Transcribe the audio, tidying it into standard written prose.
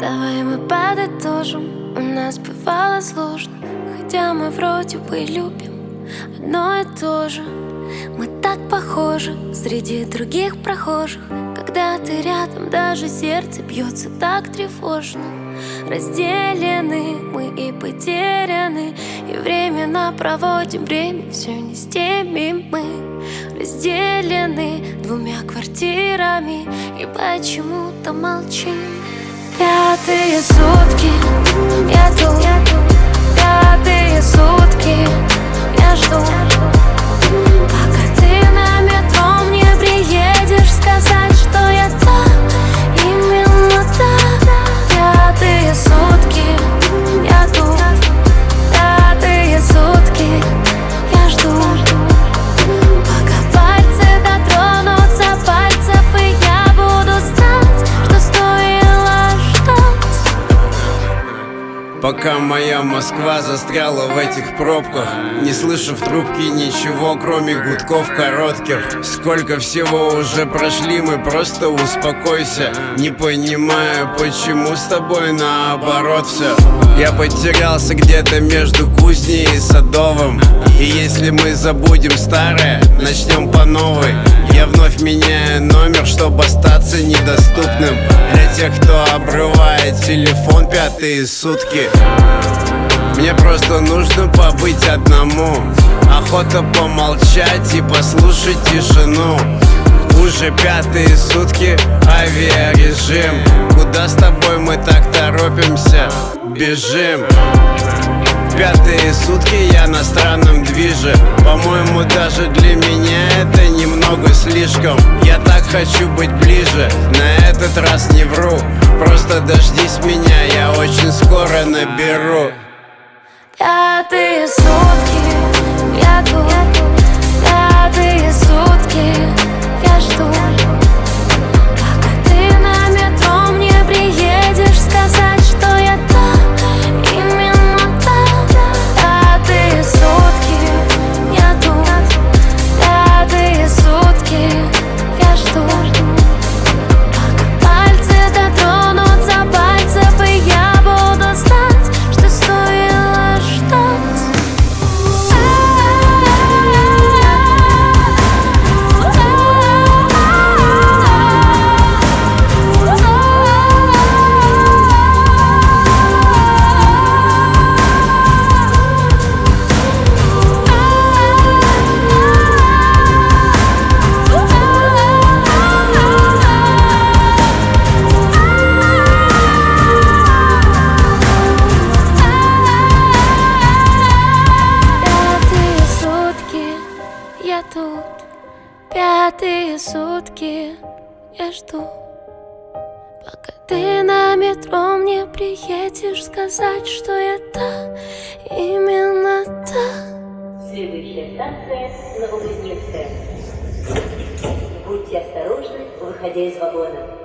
Давай мы подытожим, у нас бывало сложно, хотя мы вроде бы любим одно и то же. Мы так похожи среди других прохожих. Когда ты рядом, даже сердце бьется так тревожно. Разделены мы и потеряны, и временно проводим время все не с теми мы. Разделены двумя квартирами и почему-то молчим. Пятые сутки я тут, пятые сутки я жду, пока ты на метро мне приедешь сказать, что я там, именно так. Пятые сутки я тут, пятые сутки я жду, пока пальцы дотронутся пальцев, и я буду знать, что стоило ждать. Пока моя Москва застряла в этих пробках, не слышу в трубке ничего, кроме гудков коротких. Сколько всего уже прошли, мы просто успокойся. Не понимаю, почему с тобой наоборот все. Я потерялся где-то между Кузней и Садовым, и если мы забудем старое, начнем по новой. Я вновь меняю номер, чтобы остаться недоступным для тех, кто обрывает телефон пятые сутки. Мне просто нужно побыть одному, охота помолчать и послушать тишину. Уже пятые сутки авиарежим. Куда с тобой мы так торопимся? Бежим. Пятые сутки я на странном движе. По-моему, даже для меня это немного слишком. Я так хочу быть ближе, на этот раз не вру. Просто дождись меня, я очень скоро наберу. Пятые сутки я тут, пятые сутки я жду, пока ты на метро мне приедешь сказать, что я там, именно так. Пятые сутки я тут, пятые сутки я жду, пока пальцы дотронутся пальцев, и я буду знать, что стоило ждать. Я тут, пятые сутки я жду, пока ты на метро мне приедешь сказать, что я та, именно та. Следующая станция Новокузнецкая. Будьте осторожны, выходя из вагона.